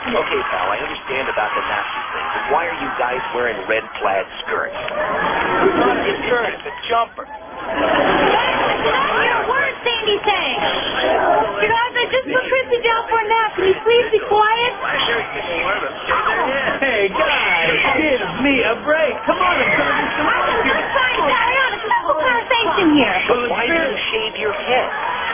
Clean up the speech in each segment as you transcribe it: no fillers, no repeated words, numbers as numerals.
Okay, pal, I understand about the Nazi thing, but why are you guys wearing red plaid skirts? It's not a skirt, it's a jumper. Your words, Sandy saying. You guys, I just put Chrissy down for a nap. Can you please be quiet? Hey, guys, give me a break. Come on, I'm trying to do some work here. I'm trying to carry on a civil conversation here. But why do you shave your head?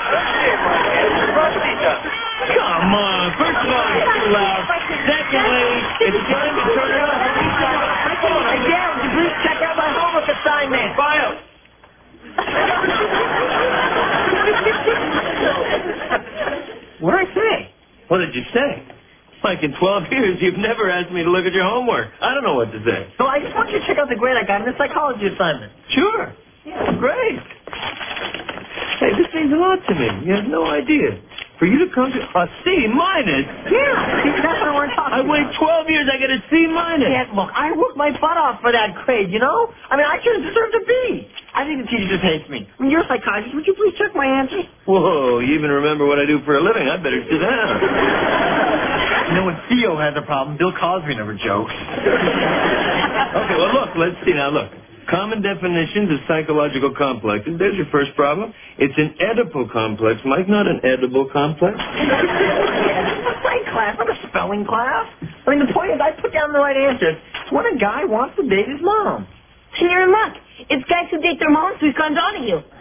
Come on. First of all, it's too loud. Secondly, it's time to turn it off. Hey, Dad, would you please check out my homework assignment? File. What did I say? What did you say? Like in 12 years, you've never asked me to look at your homework. I don't know what to say. So I just want you to check out the grade I got in the psychology assignment. Sure. Yeah, great. Hey, this means a lot to me. You have no idea. For you to come to a C minus. Yeah, see, that's what we're talking I wait 12 years, I get a C minus. Yeah, look, I worked my butt off for that grade, you know? I mean, I should have deserved a B. I think the teacher just hates me. I mean, you're a psychologist. Would you please check my answers? Whoa, you even remember what I do for a living. I better sit down. You know, when Theo has a problem, Bill Cosby never jokes. Okay, well, look, let's see now, look. Common definitions of psychological complexes. There's your first problem. It's an Oedipal complex, Mike, not an edible complex. It's a science class, not a spelling class. I mean, the point is, I put down the right answers. It's when a guy wants to date his mom. So you're in luck. It's guys who date their moms who's gone on to you.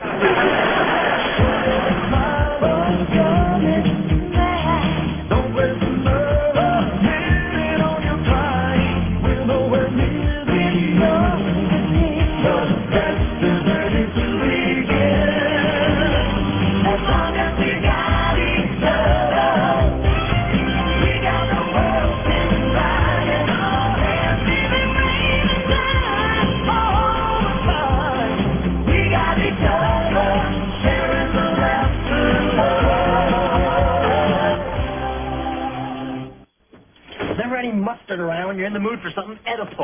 Mustard around when you're in the mood for something Oedipal.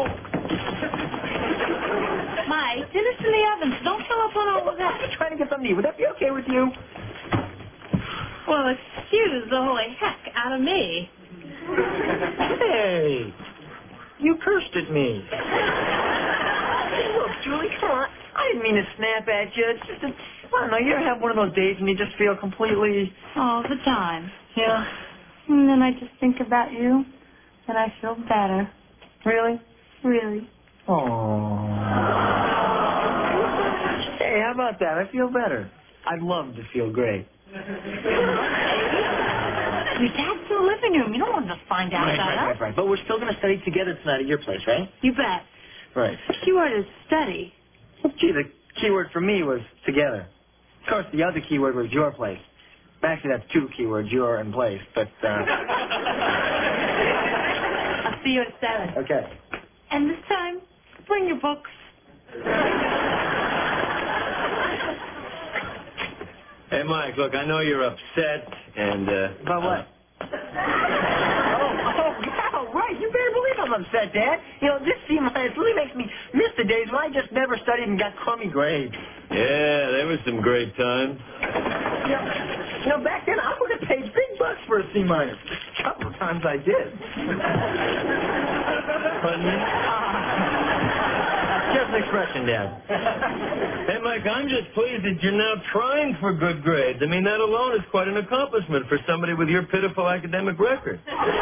Mike, dinner's in the oven, so don't fill up on all of that. I'm trying to get something to eat. Would that be okay with you? Well, excuse the holy heck out of me. Hey, you cursed at me. Look, Julie, come on. I didn't mean to snap at you. It's just, I don't know, you ever have one of those days when you just feel completely... All the time. Yeah. And then I just think about you. And I feel better. Really? Really. Aww. Hey, how about that? I feel better. I'd love to feel great. Your dad's in the living room. You don't want him to find out about us. Right. But we're still going to study together tonight at your place, right? You bet. Right. The keyword is study. Gee, the keyword for me was together. Of course, the other keyword was your place. Actually, that's two keywords, your and place, but, I'll see you at 7. Okay. And this time, bring your books. Hey, Mike, look, I know you're upset and, About what? Oh, right. You better believe I'm upset, Dad. You know, this C minus really makes me miss the days when I just never studied and got crummy grades. Yeah, there was some great times. You know, back then I would have paid big bucks for a C minus. A couple of times I did. Just an expression, Dad. Hey, Mike, I'm just pleased that you're now trying for good grades. I mean, that alone is quite an accomplishment for somebody with your pitiful academic record.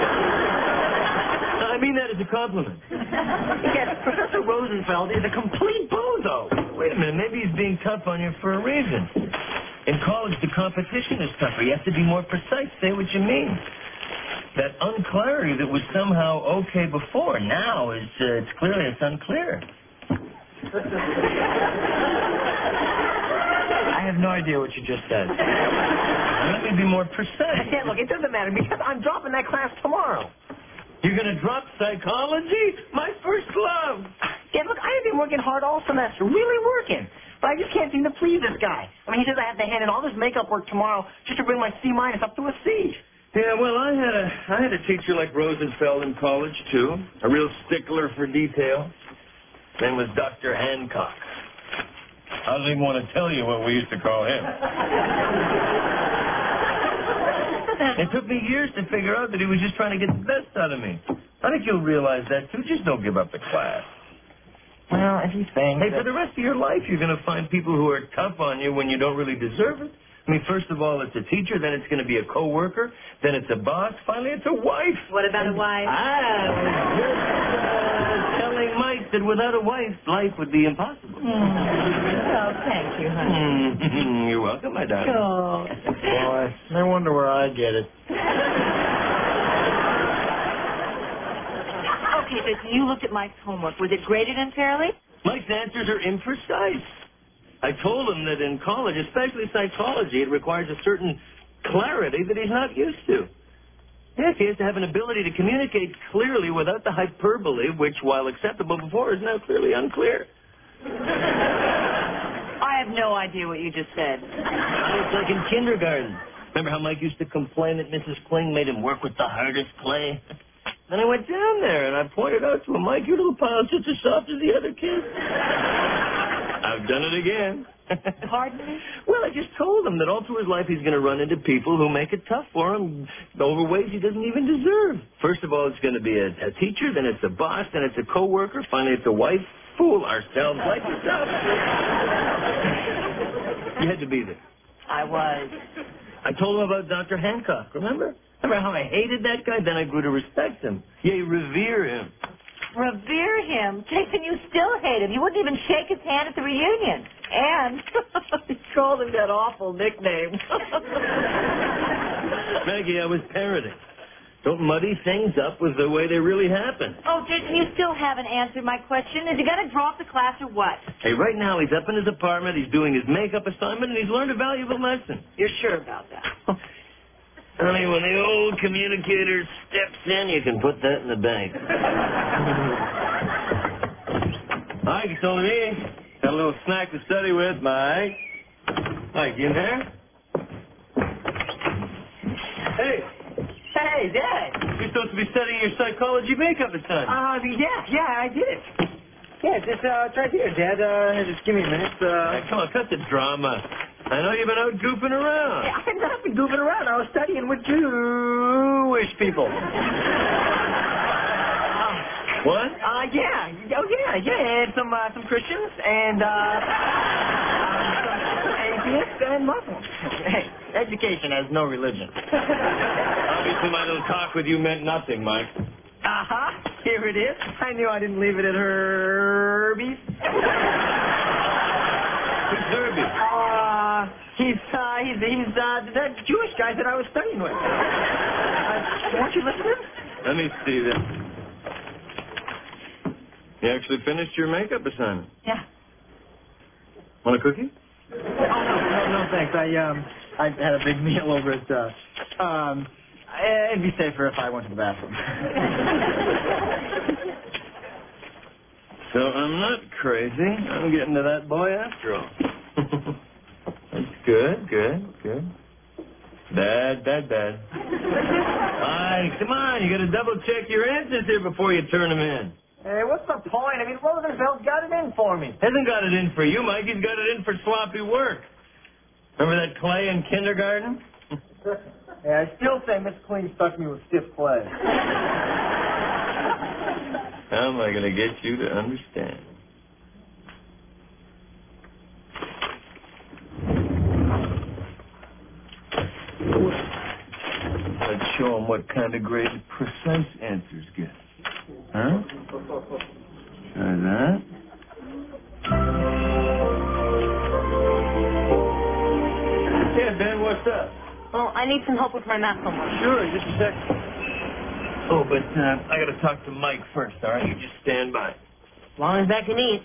I mean that as a compliment. Yes, Professor Rosenfeld is a complete bozo. Wait a minute, maybe he's being tough on you for a reason. In college, the competition is tougher. You have to be more precise. Say what you mean. That unclarity that was somehow okay before now is it's unclear. I have no idea what you just said. Let me be more precise. Yeah, look, it doesn't matter because I'm dropping that class tomorrow. You're going to drop psychology? My first love. Yeah, look, I have been working hard all semester, really working. But I just can't seem to please this guy. I mean, he says I have to hand in all this makeup work tomorrow just to bring my C minus up to a C. Yeah, well, I had a teacher like Rosenfeld in college, too. A real stickler for detail. His name was Dr. Hancock. I don't even want to tell you what we used to call him. It took me years to figure out that he was just trying to get the best out of me. I think you'll realize that, too. Just don't give up the class. Well, if you think... Hey, for the rest of your life, you're going to find people who are tough on you when you don't really deserve it. I mean, first of all, it's a teacher, then it's going to be a coworker, then it's a boss, finally it's a wife. What about a wife? I was just telling Mike that without a wife, life would be impossible. Oh, thank you, honey. You're welcome, my darling. Oh. Boy, no wonder where I get it. Okay, Jason, you looked at Mike's homework. Was it graded unfairly? Mike's answers are imprecise. I told him that in college, especially psychology, it requires a certain clarity that he's not used to. Yes, he has to have an ability to communicate clearly without the hyperbole, which, while acceptable before, is now clearly unclear. I have no idea what you just said. It's like in kindergarten. Remember how Mike used to complain that Mrs. Kling made him work with the hardest clay? Then I went down there and I pointed out to him, Mike, your little pile's just as soft as the other kids. I've done it again. Pardon me? Well, I just told him that all through his life he's going to run into people who make it tough for him over ways he doesn't even deserve. First of all, it's going to be a teacher, then it's a boss, then it's a coworker, finally it's a wife. Fool ourselves like yourself. You had to be there. I was. I told him about Dr. Hancock, remember? Remember how I hated that guy? Then I grew to respect him. Yea, revere him. Revere him? Jason, you still hate him. You wouldn't even shake his hand at the reunion. And you called him that awful nickname. Maggie, I was parroting. Don't muddy things up with the way they really happen. Oh, Jason, you still haven't answered my question. Is he going to drop the class or what? Hey, right now he's up in his apartment, he's doing his makeup assignment, and he's learned a valuable lesson. You're sure about that? Honey, when the old communicator steps in, you can put that in the bank. Mike, it's only me. Got a little snack to study with, Mike. Mike, you in there? Hey. Hey, Dad. You're supposed to be studying your psychology makeup assignment. Yeah, I did it. Yeah, it's right here, Dad. Just give me a minute. Hey, come on, cut the drama. I know you've been out goofing around. I've not been goofing around. I was studying with Jewish people. What? Yeah. Oh, yeah. And some Christians and some atheists and Muslims. Hey, education has no religion. Obviously, my little talk with you meant nothing, Mike. Uh-huh. Here it is. I knew I didn't leave it at Herbie's. Who's Herbie? He's the Jewish guy that I was studying with. Won't you listen to him? Let me see this. You actually finished your makeup assignment? Yeah. Want a cookie? Oh, no, thanks. I had a big meal over at, it'd be safer if I went to the bathroom. So I'm not crazy. I'm getting to that boy after all. That's good. Bad. Mike, come on. You got to double check your answers here before you turn them in. Hey, what's the point? I mean, Rosenfeld got it in for me. Hasn't got it in for you, Mike. He's got it in for sloppy work. Remember that clay in kindergarten? Yeah, I still say Miss Clean stuck me with stiff clay. How am I going to get you to understand? Let's show him what kind of grade precise answers get. Huh? Try that. Yeah, Ben, what's up? Well, I need some help with my math homework. Sure, just a sec. Oh, but I got to talk to Mike first, all right? You just stand by. As long as I can eat.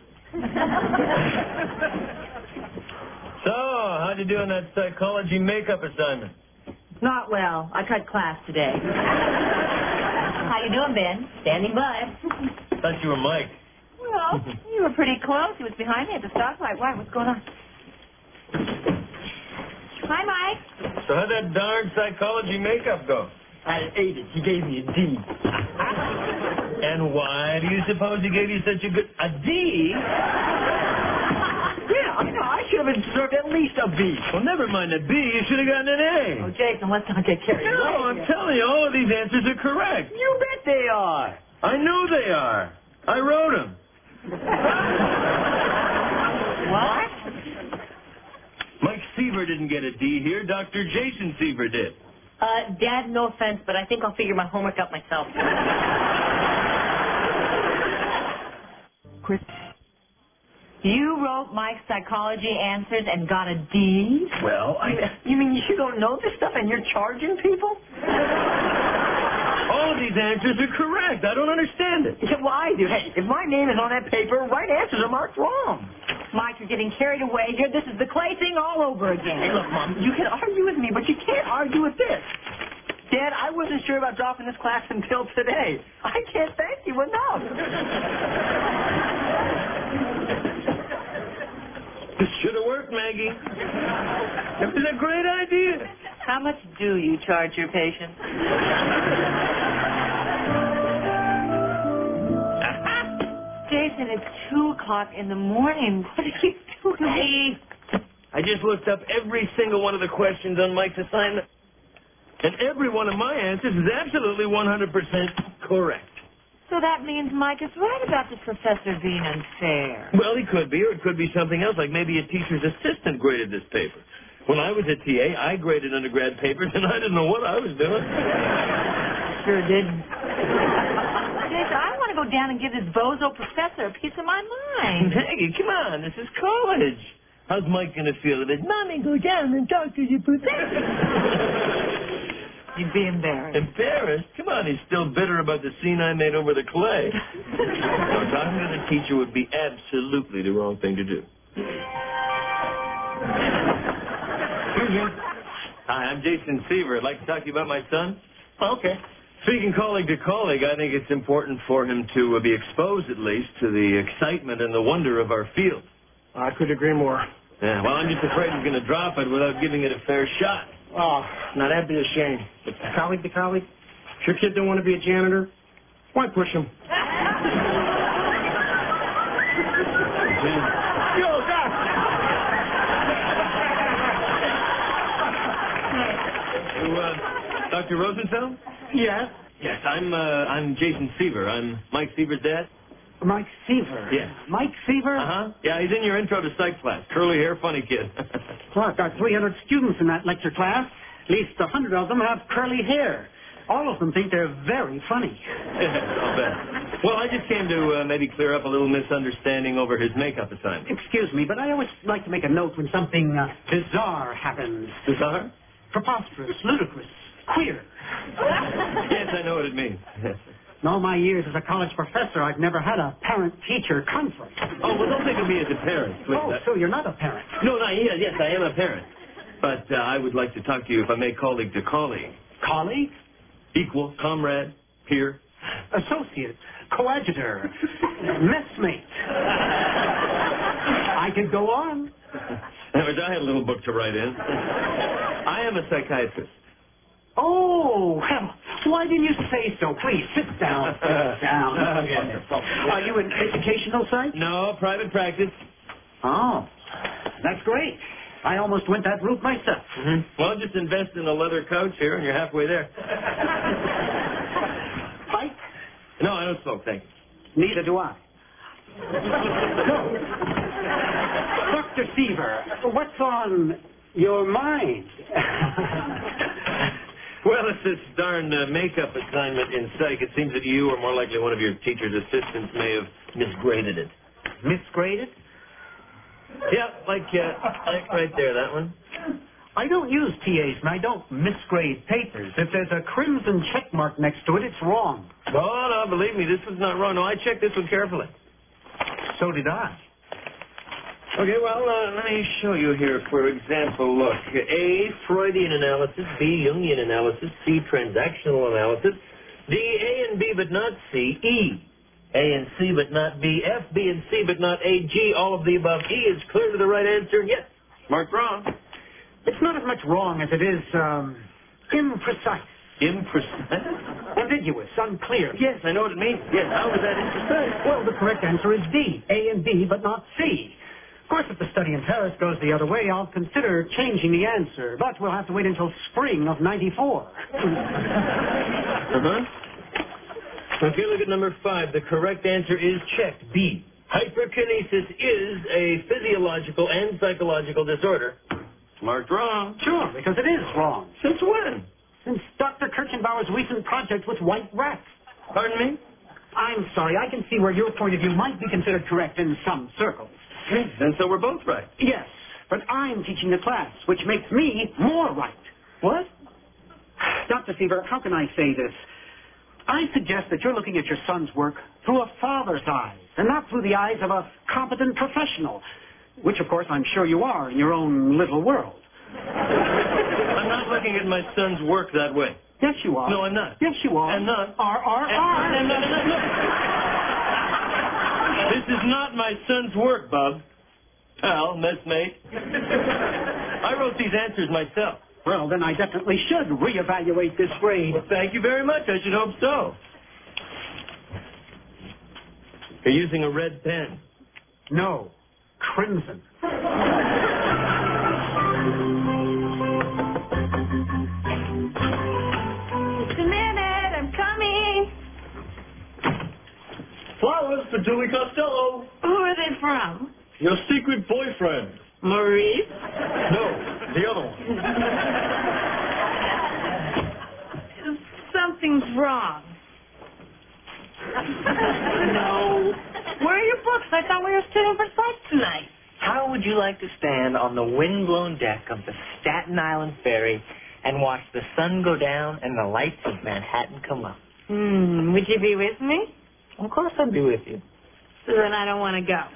So, how'd you do on that psychology makeup assignment? Not well. I cut class today. How you doing, Ben? Standing by. Thought you were Mike. Well, you were pretty close. He was behind me at the stoplight. Why? What's going on? Hi, Mike. So how'd that darn psychology makeup go? I ate it. He gave me a D. And why do you suppose he gave you such a D? Yeah, I know. I should should have deserved at least a B. Well, never mind a B. You should have gotten an A. Oh, Jason, let's not get carried away. No, I'm telling you, all of these answers are correct. You bet they are. I know they are. I wrote them. What? Mike Seaver didn't get a D here. Dr. Jason Seaver did. Dad, no offense, but I think I'll figure my homework out myself. Chris, you wrote Mike's psychology answers and got a D? Well, You mean you don't know this stuff and you're charging people? all of these answers are correct. I don't understand it. Yeah, well, I do. Hey, if my name is on that paper, right answers are marked wrong. Mike, you're getting carried away here. This is the Clay thing all over again. Hey, look, Mom, you can argue with me, but you can't argue with this. Dad, I wasn't sure about dropping this class until today. I can't thank you enough. This should have worked, Maggie. It was a great idea. How much do you charge your patients? Jason, it's 2 o'clock in the morning. What are you doing? I just looked up every single one of the questions on Mike's assignment. And every one of my answers is absolutely 100% correct. So that means Mike is right about the professor being unfair. Well, he could be, or it could be something else, like maybe a teacher's assistant graded this paper. When I was at TA, I graded undergrad papers, and I didn't know what I was doing. Sure didn't. Jason, I want to go down and give this bozo professor a piece of my mind. Maggie, come on, this is college. How's Mike going to feel if his mommy go down and talk to your professor? You'd be embarrassed. Embarrassed? Come on, he's still bitter about the scene I made over the clay. No, talking to the teacher would be absolutely the wrong thing to do. Hi, I'm Jason Seaver. I'd like to talk to you about my son. Okay. Speaking colleague to colleague, I think it's important for him to be exposed, at least, to the excitement and the wonder of our field. I could agree more. Yeah, well, I'm just afraid he's going to drop it without giving it a fair shot. Oh, now that'd be a shame. But colleague to colleague, if your kid don't want to be a janitor, why push him? Yo, Doc! Dr. Rosenfeld? Yeah? Yes, I'm Jason Seaver. I'm Mike Seaver's dad. Mike Seaver. Yes. Mike Seaver? Uh-huh. Yeah, he's in your intro to psych class. Curly hair, funny kid. Well, I've got 300 students in that lecture class. At least 100 of them have curly hair. All of them think they're very funny. I'll bet. Well, I just came to maybe clear up a little misunderstanding over his makeup assignment. Excuse me, but I always like to make a note when something bizarre happens. Bizarre? Preposterous, ludicrous, queer. Yes, I know what it means. In all my years as a college professor, I've never had a parent-teacher conference. Oh, well, don't think of me as a parent, please. Oh, so you're not a parent. No, yes, I am a parent. But I would like to talk to you, if I may, colleague to colleague. Colleague? Equal, comrade, peer. Associate, coadjutor, messmate. I could go on. I had a little book to write in. I am a psychiatrist. Oh, well, why didn't you say so? Please, sit down. Sit down. Wonderful. Are you an educational psych? No, private practice. Oh, that's great. I almost went that route myself. Mm-hmm. Well, just invest in a leather couch here, and you're halfway there. Pipe? No, I don't smoke, thank you. Neither do I. No. Dr. Seaver, what's on your mind? Well, it's this darn makeup assignment in psych. It seems that you, or more likely one of your teacher's assistants, may have misgraded it. Misgraded? Yeah, like right there, that one. I don't use TAs, and I don't misgrade papers. If there's a crimson check mark next to it, it's wrong. Oh, no, believe me, this was not wrong. No, I checked this one carefully. So did I. Okay, well, let me show you here, for example, look. A, Freudian analysis. B, Jungian analysis. C, transactional analysis. D, A and B but not C. E, A and C but not B. F, B and C but not A. G, all of the above. E is clear to the right answer. Yes, marked wrong. It's not as much wrong as it is, imprecise. Imprecise? Ambiguous, unclear. Yes, I know what it means. Yes, how is that imprecise? Well, the correct answer is D. A and B, but not C. course, if the study in Paris goes the other way, I'll consider changing the answer. But we'll have to wait until spring of '94. Okay, look at number 5. The correct answer is checked. B. Hyperkinesis is a physiological and psychological disorder. Marked wrong. Sure, because it is wrong. Since when? Since Dr. Kirchenbauer's recent project with white rats. Pardon me? I'm sorry, I can see where your point of view might be considered correct in some circles. Then so we're both right. Yes, but I'm teaching the class, which makes me more right. What? Dr. Seaver, how can I say this? I suggest that you're looking at your son's work through a father's eyes, and not through the eyes of a competent professional, which, of course, I'm sure you are in your own little world. I'm not looking at my son's work that way. Yes, you are. No, I'm not. Yes, you are. I'm not. R. This is not my son's work, Bob. Pal, messmate. I wrote these answers myself. Well, then I definitely should reevaluate this grade. Well, thank you very much. I should hope so. You're using a red pen. No, crimson. Just a minute, I'm coming. Flowers for Julie Costello. Who are they from? Your secret boyfriend. Maurice? No, the other one. Something's wrong. No. Where are your books? I thought we were studying for psych tonight. How would you like to stand on the windblown deck of the Staten Island ferry and watch the sun go down and the lights of Manhattan come up? Would you be with me? Of course I'd be with you. Then I don't want to go.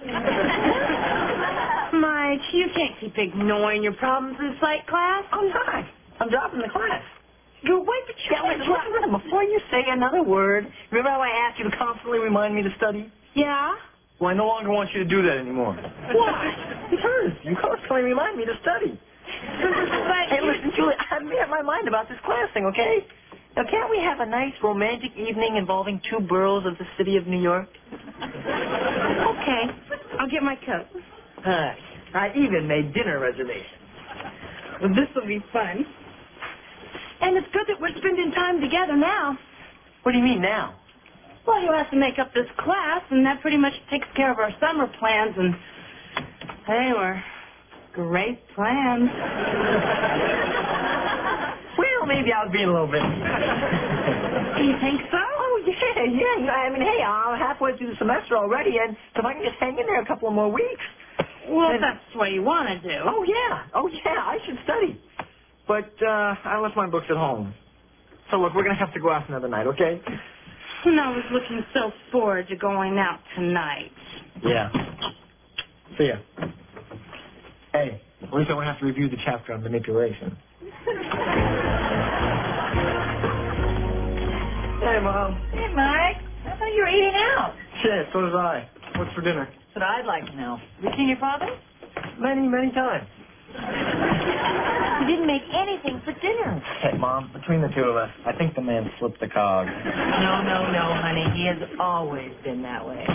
Mike, you can't keep ignoring your problems in psych class. I'm not. I'm dropping the class. Go away, but you Listen, before you say another word, remember how I asked you to constantly remind me to study? Yeah? Well, I no longer want you to do that anymore. Why? Because you constantly remind me to study. Hey, listen, Julie, I made up my mind about this class thing, okay? Now, can't we have a nice romantic evening involving 2 boroughs of the city of New York? Okay. I'll get my coat. I even made dinner reservations. Well, this will be fun. And it's good that we're spending time together now. What do you mean now? Well, you have to make up this class, and that pretty much takes care of our summer plans, and they were great plans. Well, maybe I was being a little bit. You think so? Oh, yeah. I mean, hey, I'm halfway through the semester already, and if I can just hang in there a couple of more weeks. Well, if that's what you want to do. Oh, yeah, I should study. But I left my books at home. So, look, we're going to have to go out another night, okay? And I was looking so forward to going out tonight. Yeah. See ya. Hey, at least I won't have to review the chapter on manipulation. Hey, Mom. Hey, Mike. I thought you were eating out. Shit, so was I. What's for dinner? That's what I'd like to know. You seen your father? Many, many times. You didn't make anything for dinner. Hey, Mom, between the two of us, I think the man slipped the cog. No, honey. He has always been that way.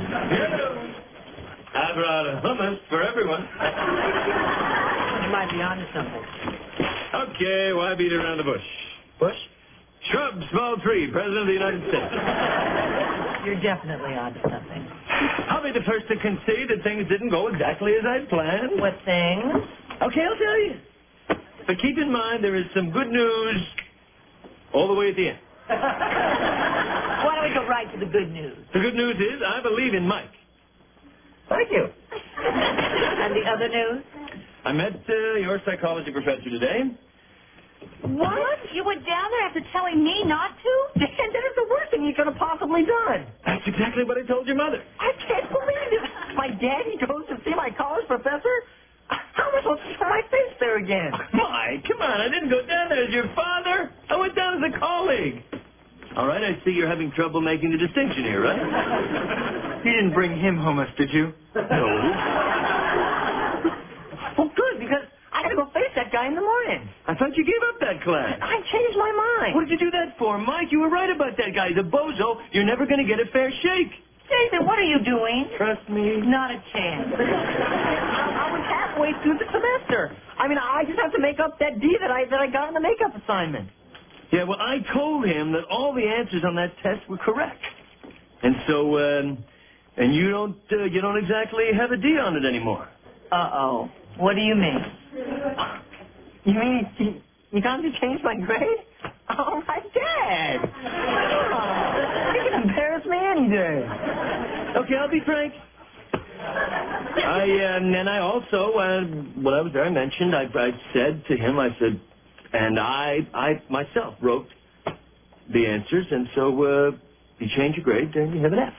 I brought a hummus for everyone. You might be onto something. Okay, why beat around the bush? Bush? Shrub, small tree, President of the United States. You're definitely onto something. I'll be the first to concede that things didn't go exactly as I'd planned. What things? Okay, I'll tell you. But keep in mind there is some good news all the way at the end. Why don't we go right to the good news? The good news is I believe in Mike. Thank you. And the other news? I met your psychology professor today. What? You went down there after telling me not to? Dan, that is the worst thing you could have possibly done. That's exactly what I told your mother. I can't believe it. My daddy goes to see my college professor? How am I supposed to show my face there again? Mike, come on. I didn't go down there as your father. I went down as a colleague. All right, I see you're having trouble making the distinction here, right? You didn't bring him hummus, did you? No. Well, good, because I got to go face that guy in the morning. I thought you gave up that class. I changed my mind. What did you do that for, Mike? You were right about that guy. He's a bozo. You're never going to get a fair shake. Jason, what are you doing? Trust me. Not a chance. I was halfway through the semester. I mean, I just have to make up that D that I got on the makeup assignment. Yeah, well, I told him that all the answers on that test were correct. And so, and you don't exactly have a D on it anymore. Uh-oh. What do you mean? You mean you got to change my grade? Oh, my Dad! You can embarrass me any day. Okay, I'll be frank. And I also, when I was there, I mentioned, I said to him, I said, and I myself wrote the answers, and so you change your grade, and you have an F.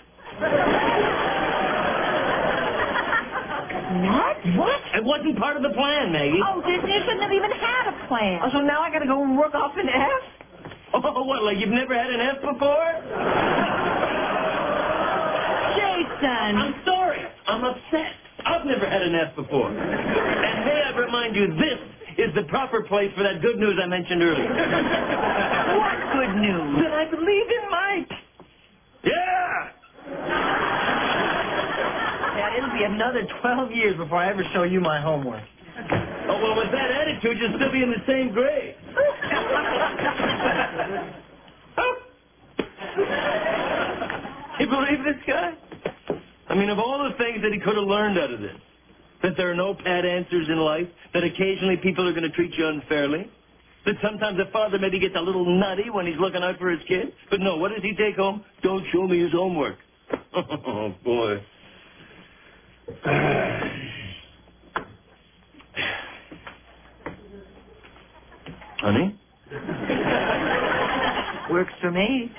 What? It wasn't part of the plan, Maggie. Oh, you shouldn't have even had a plan. Oh, so now I got to go and work off an F? Oh, what, like you've never had an F before? Jason! I'm sorry. I'm upset. I've never had an F before. And may I remind you, this is the proper place for that good news I mentioned earlier. What good news? That I believe in Mike. Yeah! Dad, it'll be another 12 years before I ever show you my homework. Oh, well, with that attitude, you'll still be in the same grade. You believe this guy? I mean, of all the things that he could have learned out of this, that there are no pat answers in life, that occasionally people are going to treat you unfairly, that sometimes a father maybe gets a little nutty when he's looking out for his kid, but no, what does he take home? Don't show me his homework. Oh, boy. Honey? Works for me.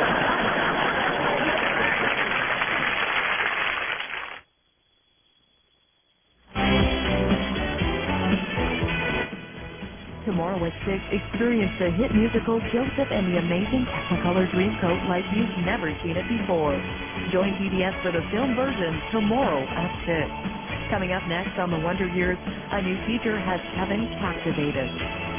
Tomorrow at 6, experience the hit musical Joseph and the Amazing Technicolor Dreamcoat like you've never seen it before. Join PBS for the film version tomorrow at 6. Coming up next on The Wonder Years, a new teacher has Kevin captivated.